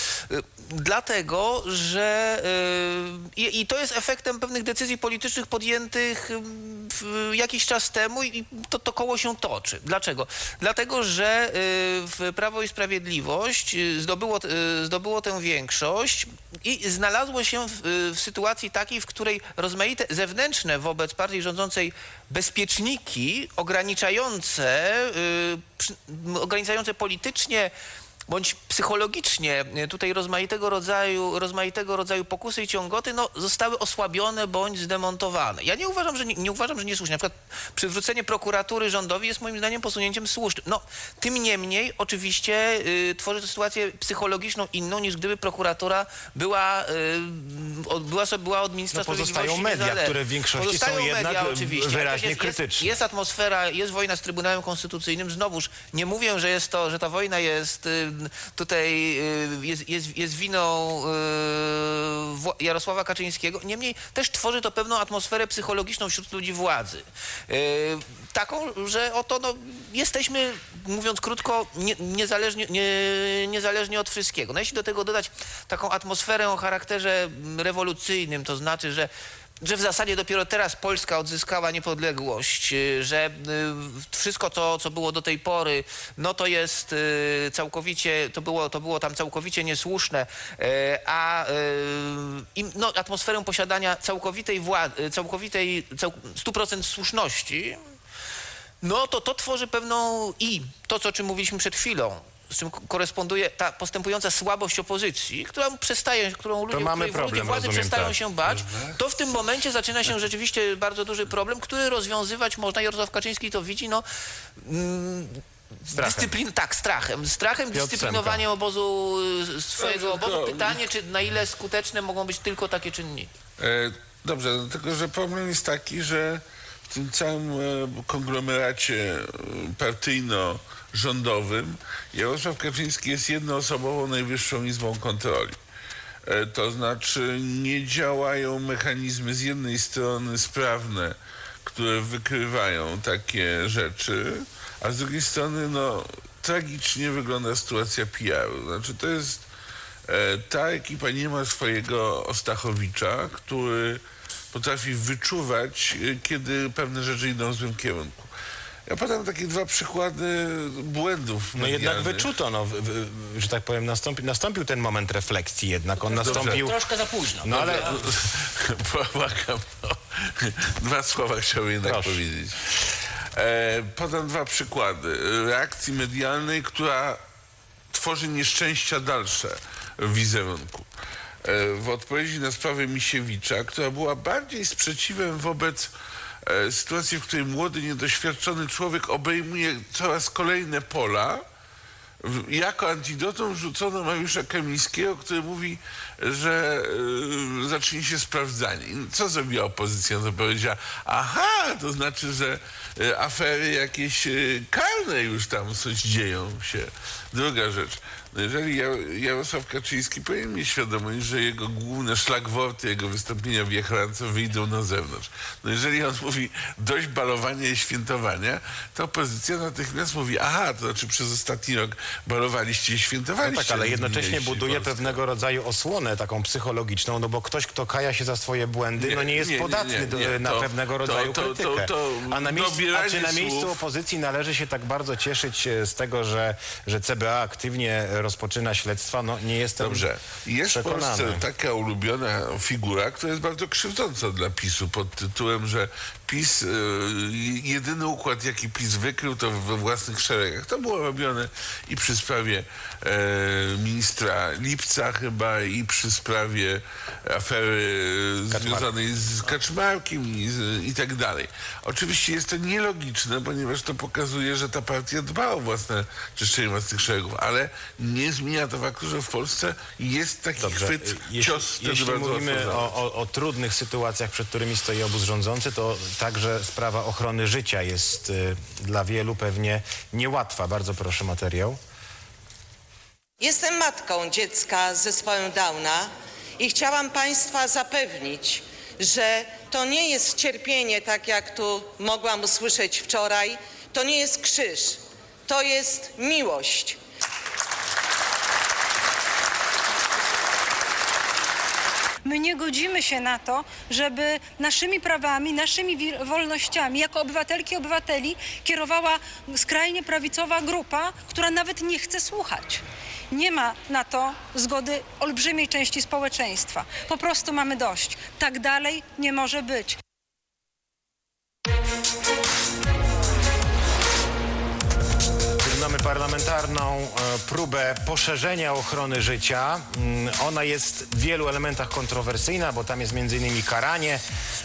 Speaker 8: Dlatego, że i, i to jest efektem pewnych decyzji politycznych podjętych w jakiś czas temu i to, to koło się toczy. Dlaczego? Dlatego, że w Prawo i Sprawiedliwość zdobyło, zdobyło tę większość i znalazło się w, w sytuacji takiej, w której rozmaite zewnętrzne wobec partii rządzącej bezpieczniki ograniczające, yy, ograniczające politycznie bądź psychologicznie tutaj rozmaitego rodzaju, rozmaitego rodzaju pokusy i ciągoty no, zostały osłabione bądź zdemontowane. Ja nie uważam, że nie, nie uważam, że niesłusznie. Na przykład przywrócenie prokuratury rządowi jest moim zdaniem posunięciem słusznym. No, tym niemniej oczywiście y, tworzy to sytuację psychologiczną inną niż gdyby prokuratura była, y, od, była, była od ministra
Speaker 1: no,
Speaker 8: sprawiedliwości
Speaker 1: pozostają media,
Speaker 8: niezależna.
Speaker 1: które w większości
Speaker 8: pozostają
Speaker 1: są
Speaker 8: media,
Speaker 1: jednak
Speaker 8: oczywiście,
Speaker 1: wyraźnie
Speaker 8: jest,
Speaker 1: krytyczne.
Speaker 8: Jest, jest atmosfera, jest wojna z Trybunałem Konstytucyjnym. Znowuż nie mówię, że jest to, że ta wojna jest y, tutaj jest, jest, jest winą yy, Jarosława Kaczyńskiego. Niemniej też tworzy to pewną atmosferę psychologiczną wśród ludzi władzy. Yy, taką, że oto no, jesteśmy, mówiąc krótko, nie, niezależnie, nie, niezależnie od wszystkiego. No, jeśli do tego dodać taką atmosferę o charakterze rewolucyjnym, to znaczy, że że w zasadzie dopiero teraz Polska odzyskała niepodległość, że wszystko to, co było do tej pory, no to jest całkowicie, to było, to było tam całkowicie niesłuszne, a no, atmosferę posiadania całkowitej władzy, całkowitej, cał, stu procent słuszności, no to to tworzy pewną i to, co, o czym mówiliśmy przed chwilą, z czym koresponduje ta postępująca słabość opozycji, która przestaje, którą ludzie,
Speaker 1: mamy
Speaker 8: której
Speaker 1: problem,
Speaker 8: władzy
Speaker 1: rozumiem,
Speaker 8: przestają
Speaker 1: tak.
Speaker 8: się bać, to w tym momencie zaczyna się rzeczywiście bardzo duży problem, który rozwiązywać można. Jarosław Kaczyński to widzi, no... Mm, Dyscyplin, tak, strachem. Strachem,
Speaker 1: Piotr
Speaker 8: dyscyplinowaniem
Speaker 1: Semka.
Speaker 8: obozu, swojego obozu. Pytanie, czy na ile skuteczne mogą być tylko takie czynniki?
Speaker 2: E, dobrze, tylko że problem jest taki, że w tym całym e, konglomeracie partyjno-rządowym Jarosław Kaczyński jest jednoosobową Najwyższą Izbą Kontroli. E, to znaczy nie działają mechanizmy z jednej strony sprawne, które wykrywają takie rzeczy, a z drugiej strony no, tragicznie wygląda sytuacja P R-u. Znaczy to jest e, ta ekipa nie ma swojego Ostachowicza, który potrafi wyczuwać, kiedy pewne rzeczy idą w złym kierunku. Ja podam takie dwa przykłady błędów
Speaker 1: No
Speaker 2: medialnych.
Speaker 1: jednak wyczuto, no, w, w, że tak powiem, nastąpi, nastąpił ten moment refleksji jednak. On nastąpił...
Speaker 7: Troszkę za późno.
Speaker 1: No ale...
Speaker 2: Błagam, no. Dwa słowa chciałbym jednak
Speaker 1: Proszę.
Speaker 2: powiedzieć. E, podam dwa przykłady reakcji medialnej, która tworzy nieszczęścia dalsze w wizerunku. E, w odpowiedzi na sprawę Misiewicza, która była bardziej sprzeciwem wobec e, sytuację, w której młody, niedoświadczony człowiek obejmuje coraz kolejne pola. Jako antidotum rzucono Mariusza Kamińskiego, który mówi, że y, zacznie się sprawdzanie. Co zrobiła opozycja? No powiedziała, aha, to znaczy, że y, afery jakieś y, karne już tam coś dzieją się. Druga rzecz. No jeżeli Jarosław Kaczyński powinien mieć świadomość, że jego główne szlagworty, jego wystąpienia w Jachrance wyjdą na zewnątrz. No jeżeli on mówi dość balowania i świętowania, to opozycja natychmiast mówi, aha, to znaczy przez ostatni rok balowaliście i świętowaliście.
Speaker 1: No tak, ale jednocześnie buduje pewnego rodzaju osłonę taką psychologiczną, no bo ktoś, kto kaja się za swoje błędy, nie, no nie jest nie, podatny nie, nie, nie. na to, pewnego rodzaju to, to, krytykę. To, to, to a, na miejscu, a czy na miejscu słów... opozycji należy się tak bardzo cieszyć z tego, że, że C B A aktywnie rozpoczyna śledztwa? No nie jestem
Speaker 2: Dobrze. Jest
Speaker 1: przekonany.
Speaker 2: w Polsce taka ulubiona figura, która jest bardzo krzywdząca dla PiSu pod tytułem, że PiS, y, jedyny układ, jaki PiS wykrył, to we własnych szeregach. To było robione i przy sprawie e, ministra Lipca chyba, i przy sprawie afery Kaczmar. związanej z Kaczmarkiem i, i tak dalej. Oczywiście jest to nielogiczne, ponieważ to pokazuje, że ta partia dba o własne czyszczenie własnych szeregów, ale nie zmienia to faktu, że w Polsce jest taki
Speaker 1: Dobrze.
Speaker 2: chwyt,
Speaker 1: jeśli,
Speaker 2: cios.
Speaker 1: Jeśli mówimy o, o, o trudnych sytuacjach, przed którymi stoi obóz rządzący, to także sprawa ochrony życia jest y, dla wielu pewnie niełatwa. Bardzo proszę materiał.
Speaker 15: Jestem matką dziecka z zespołem Downa i chciałam Państwa zapewnić, że to nie jest cierpienie, tak jak tu mogłam usłyszeć wczoraj, to nie jest krzyż, to jest miłość.
Speaker 12: My nie godzimy się na to, żeby naszymi prawami, naszymi wolnościami jako obywatelki i obywateli kierowała skrajnie prawicowa grupa, która nawet nie chce słuchać. Nie ma na to zgody olbrzymiej części społeczeństwa. Po prostu mamy dość. Tak dalej nie może być.
Speaker 1: Mamy parlamentarną e, próbę poszerzenia ochrony życia. Mm, ona jest w wielu elementach kontrowersyjna, bo tam jest między innymi karanie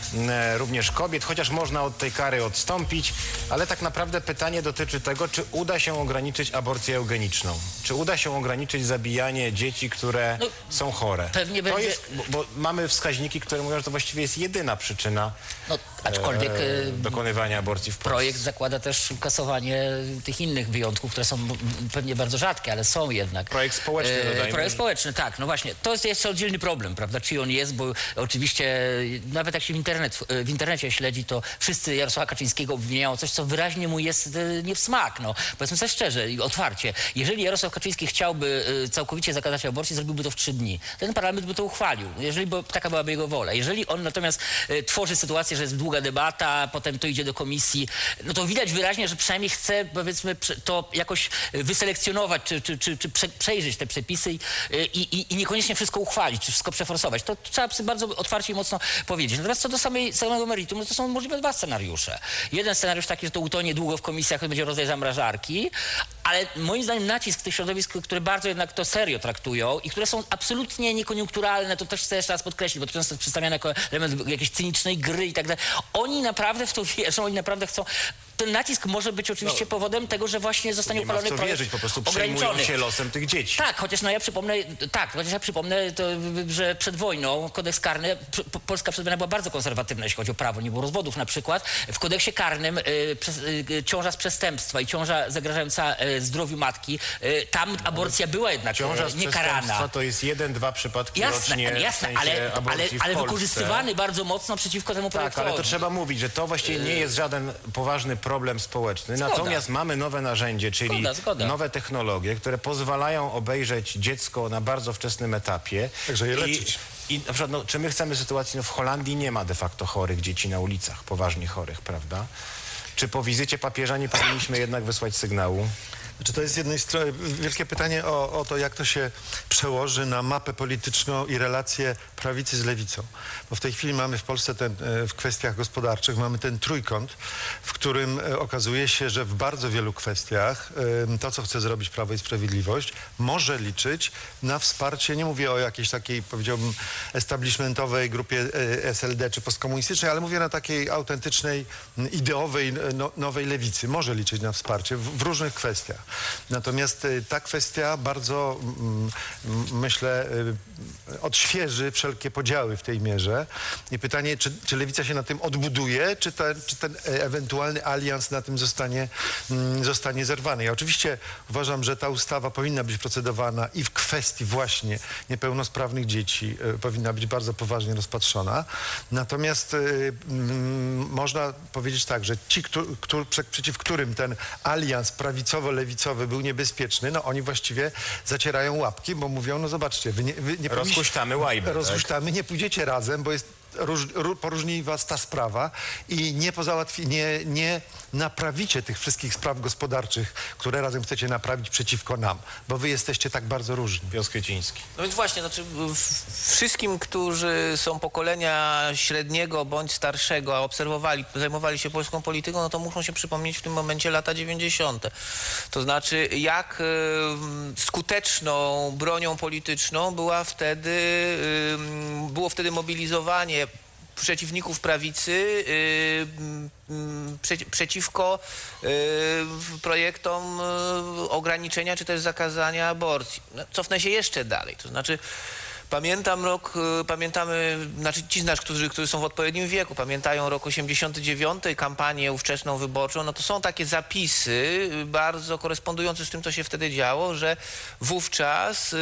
Speaker 1: e, również kobiet, chociaż można od tej kary odstąpić, ale tak naprawdę pytanie dotyczy tego, czy uda się ograniczyć aborcję eugeniczną. Czy uda się ograniczyć zabijanie dzieci, które no, są chore.
Speaker 7: Pewnie
Speaker 1: to
Speaker 7: będzie...
Speaker 1: jest, bo, bo mamy wskaźniki, które mówią, że to właściwie jest jedyna przyczyna
Speaker 7: no, aczkolwiek,
Speaker 1: e, dokonywania aborcji w Polsce.
Speaker 7: Projekt zakłada też kasowanie tych innych wyjątków, które są pewnie bardzo rzadkie, ale są jednak.
Speaker 1: Projekt społeczny, dodajmy.
Speaker 7: E, projekt społeczny, tak, no właśnie. To jest jeszcze oddzielny problem, prawda, czy on jest, bo oczywiście nawet jak się w, internet, w internecie śledzi, to wszyscy Jarosława Kaczyńskiego obwiniają coś, co wyraźnie mu jest nie w smak, no. Powiedzmy sobie szczerze i otwarcie. Jeżeli Jarosław Kaczyński chciałby całkowicie zakazać aborcji, zrobiłby to w trzy dni. Ten parlament by to uchwalił, jeżeli by, taka byłaby jego wola. Jeżeli on natomiast e, tworzy sytuację, że jest długa debata, potem to idzie do komisji, no to widać wyraźnie, że przynajmniej chce, powiedzmy, to jakoś wyselekcjonować, czy, czy, czy, czy prze, przejrzeć te przepisy i, i, i niekoniecznie wszystko uchwalić, czy wszystko przeforsować. To trzeba bardzo otwarcie i mocno powiedzieć. Natomiast co do samej, samego meritum, no to są możliwe dwa scenariusze. Jeden scenariusz taki, że to utonie długo w komisjach, będzie rodzaj zamrażarki, ale moim zdaniem nacisk tych środowisk, które bardzo jednak to serio traktują i które są absolutnie niekoniunkturalne, to też chcę jeszcze raz podkreślić, bo to często jest przedstawiane jako element jakiejś cynicznej gry i tak dalej. Oni naprawdę w to wierzą, oni naprawdę chcą. Ten nacisk może być oczywiście no, powodem tego, że właśnie zostanie uchwalony projekt
Speaker 1: wierzyć, po prostu przejmują się losem tych dzieci.
Speaker 7: Tak, chociaż no ja przypomnę, tak, chociaż ja przypomnę, to, że przed wojną kodeks karny, Polska przed wojną była bardzo konserwatywna, jeśli chodzi o prawo, nie było rozwodów na przykład. W kodeksie karnym y, przez, y, ciąża z przestępstwa i ciąża zagrażająca y, zdrowiu matki, y, tam aborcja była jednak
Speaker 1: ciąża
Speaker 7: y, niekarana.
Speaker 1: To jest jeden, dwa przypadki
Speaker 7: jasne,
Speaker 1: rocznie.
Speaker 7: Jasne,
Speaker 1: w sensie
Speaker 7: ale, ale, ale wykorzystywany bardzo mocno przeciwko temu projektowi.
Speaker 1: Tak, ale to trzeba mówić, że to właściwie nie jest żaden poważny problem społeczny. Zgoda. Natomiast mamy nowe narzędzie, czyli
Speaker 7: zgoda, zgoda.
Speaker 1: nowe technologie, które pozwalają obejrzeć dziecko na bardzo wczesnym etapie.
Speaker 6: Także je leczyć.
Speaker 1: I, i na przykład, no, czy my chcemy sytuacji, no w Holandii nie ma de facto chorych dzieci na ulicach, poważnie chorych, prawda? Czy po wizycie papieża nie powinniśmy jednak wysłać sygnału?
Speaker 6: Znaczy, to jest z jednej strony wielkie pytanie o, o to, jak to się przełoży na mapę polityczną i relacje prawicy z lewicą. Bo w tej chwili mamy w Polsce ten, w kwestiach gospodarczych mamy ten trójkąt, w którym okazuje się, że w bardzo wielu kwestiach to, co chce zrobić Prawo i Sprawiedliwość, może liczyć na wsparcie, nie mówię o jakiejś takiej, powiedziałbym, establishmentowej grupie S L D czy postkomunistycznej, ale mówię na takiej autentycznej, ideowej, no, nowej lewicy. Może liczyć na wsparcie w, w różnych kwestiach. Natomiast ta kwestia bardzo, myślę, odświeży wszelkie podziały w tej mierze. I pytanie, czy, czy lewica się na tym odbuduje, czy, ta, czy ten ewentualny alians na tym zostanie, zostanie zerwany. Ja oczywiście uważam, że ta ustawa powinna być procedowana i w kwestii właśnie niepełnosprawnych dzieci powinna być bardzo poważnie rozpatrzona. Natomiast y, m, można powiedzieć tak, że ci, którzy, którzy, przeciw którym ten alians prawicowo-lewicowy był niebezpieczny, no oni właściwie zacierają łapki, bo mówią, no zobaczcie, wy nie, wy nie
Speaker 1: rozhuśtamy łajbę.
Speaker 6: Rozhuśtamy, tak? Nie pójdziecie razem, bo jest Róż, ró, poróżni was ta sprawa i nie, pozałatwi, nie, nie naprawicie tych wszystkich spraw gospodarczych, które razem chcecie naprawić przeciwko nam, bo wy jesteście tak bardzo różni.
Speaker 1: Piotr Kwieciński.
Speaker 8: No więc właśnie, znaczy wszystkim, którzy są pokolenia średniego bądź starszego, a obserwowali, zajmowali się polską polityką, no to muszą się przypomnieć w tym momencie lata dziewięćdziesiąte. To znaczy, jak y, skuteczną bronią polityczną była wtedy, y, było wtedy mobilizowanie przeciwników prawicy yy, yy, prze, przeciwko yy, projektom yy, ograniczenia czy też zakazania aborcji. No, cofnę się jeszcze dalej, to znaczy pamiętam rok, yy, pamiętamy, znaczy ci z nas, którzy, którzy są w odpowiednim wieku, pamiętają rok osiemdziesiąty dziewiąty, kampanię ówczesną wyborczą, no to są takie zapisy bardzo korespondujące z tym, co się wtedy działo, że wówczas yy,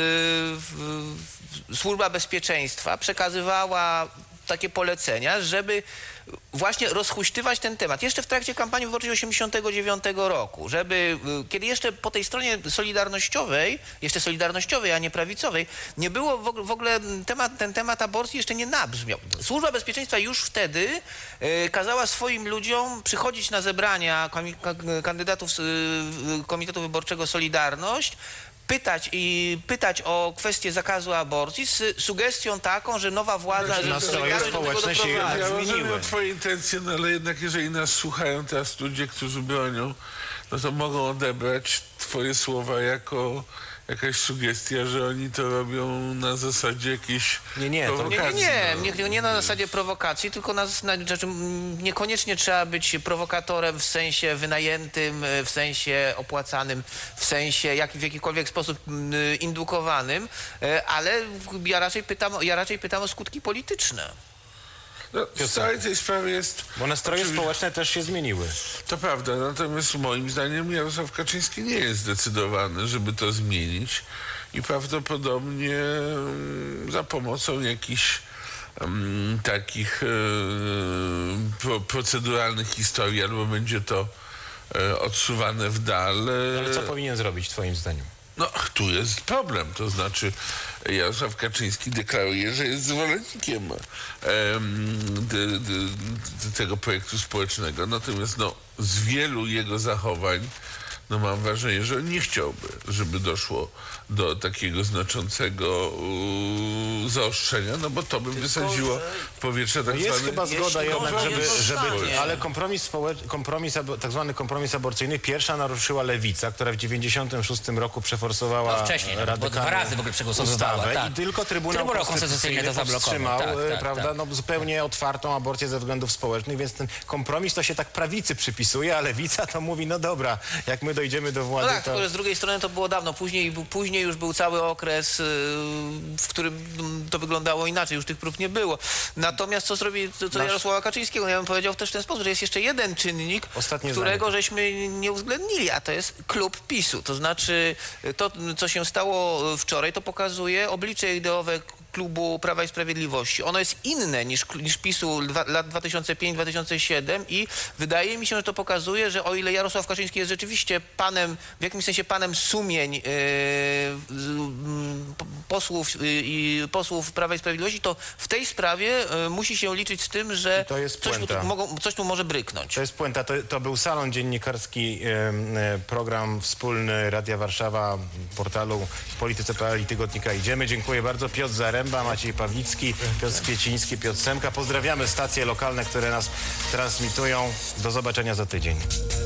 Speaker 8: w, Służba Bezpieczeństwa przekazywała takie polecenia, żeby właśnie rozhuśtywać ten temat. Jeszcze w trakcie kampanii wyborczej osiemdziesiątego dziewiątego roku, żeby, kiedy jeszcze po tej stronie solidarnościowej, jeszcze solidarnościowej, a nie prawicowej, nie było w ogóle temat, ten temat aborcji jeszcze nie nabrzmiał. Służba Bezpieczeństwa już wtedy e, kazała swoim ludziom przychodzić na zebrania kandydatów z Komitetu Wyborczego Solidarność, pytać i pytać o kwestię zakazu aborcji z sugestią taką, że nowa władza...
Speaker 1: Nastroje społeczne się
Speaker 2: ja
Speaker 1: zmieniły.
Speaker 2: Twoje intencje, no ale jednak jeżeli nas słuchają teraz ludzie, którzy bronią, no to mogą odebrać twoje słowa jako jakaś sugestia, że oni to robią na zasadzie jakiejś
Speaker 1: nie, nie, to
Speaker 8: nie, nie, nie, nie, nie na zasadzie prowokacji, tylko na, na znaczy, niekoniecznie trzeba być prowokatorem w sensie wynajętym, w sensie opłacanym, w sensie jak, w jakikolwiek sposób indukowanym, ale ja raczej pytam, ja raczej pytam o skutki polityczne.
Speaker 2: No, w całej tej sprawie jest...
Speaker 1: Bo nastroje społeczne też się zmieniły.
Speaker 2: To prawda, natomiast moim zdaniem Jarosław Kaczyński nie jest zdecydowany, żeby to zmienić i prawdopodobnie za pomocą jakichś um, takich um, pro, proceduralnych historii albo będzie to um, odsuwane w dal.
Speaker 1: Ale co powinien zrobić twoim zdaniem?
Speaker 2: No, tu jest problem, to znaczy Jarosław Kaczyński deklaruje, że jest zwolennikiem um, de, de, de tego projektu społecznego, natomiast no, z wielu jego zachowań no mam wrażenie, że nie chciałby, żeby doszło do takiego znaczącego uh, zaostrzenia, no bo to by Tylko, wysadziło w powietrze tak
Speaker 1: Jest
Speaker 2: zwany...
Speaker 1: chyba zgoda jednak, żeby, żeby, ale
Speaker 2: nie.
Speaker 1: kompromis, społecz, kompromis, tak zwany kompromis aborcyjny pierwsza naruszyła Lewica, która w dziewięćdziesiątym szóstym roku przeforsowała
Speaker 7: no wcześniej, no, bo dwa razy w ogóle przegłosowała. Tak.
Speaker 1: I tylko Trybunał,
Speaker 7: Trybunał
Speaker 1: Konstytucyjny to powstrzymał,
Speaker 7: tak, tak,
Speaker 1: prawda,
Speaker 7: tak.
Speaker 1: No, zupełnie otwartą aborcję ze względów społecznych, więc ten kompromis to się tak prawicy przypisuje, a Lewica to mówi, no dobra, jak my dojdziemy do władzy,
Speaker 8: no tak,
Speaker 1: to...
Speaker 8: tylko z drugiej strony to było dawno. Później, później już był cały okres, w którym to wyglądało inaczej. Już tych prób nie było. Natomiast co zrobi co Nasz... Jarosława Kaczyńskiego? Ja bym powiedział też w ten sposób, że jest jeszcze jeden czynnik,
Speaker 1: Ostatnie
Speaker 8: którego
Speaker 1: zdanie.
Speaker 8: żeśmy nie uwzględnili, a to jest klub PiSu. To znaczy to, co się stało wczoraj, to pokazuje oblicze ideowe klubu Prawa i Sprawiedliwości. Ono jest inne niż, niż PiSu dwa, lat dwa tysiące piąty do dwa tysiące siódmego i wydaje mi się, że to pokazuje, że o ile Jarosław Kaczyński jest rzeczywiście panem, w jakimś sensie panem sumień yy, posłów i yy, posłów Prawa i Sprawiedliwości, to w tej sprawie yy, musi się liczyć z tym, że
Speaker 1: to jest
Speaker 8: coś, mu tu, mogą, coś tu może bryknąć.
Speaker 1: To jest puenta. To, to był salon dziennikarski, e, program wspólny Radia Warszawa, portalu Polityce kropka p l i tygodnika Idziemy. Dziękuję bardzo. Piotr Zaręba, Maciej Pawlicki, Piotr Kwieciński, Piotr Semka. Pozdrawiamy stacje lokalne, które nas transmitują. Do zobaczenia za tydzień.